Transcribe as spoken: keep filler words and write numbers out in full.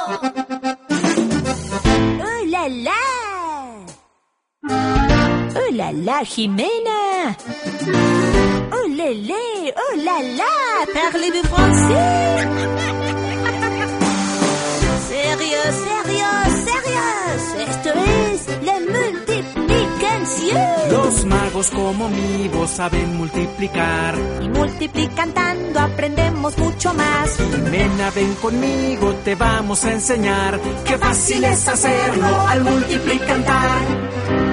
¡Oh, la, la! ¡Oh, la, la, Jimena! ¡Oh, lé, lé! ¡Oh, la, la! Parlez-vous français? ¡Sérieux, sérieux, sérieux! Esto es la multiplicación. Los magos como mi voz saben multiplicar. Y multiplicando aprendemos mucho más. Jimena, ven conmigo, te vamos a enseñar. Qué fácil es hacerlo al multiplicar.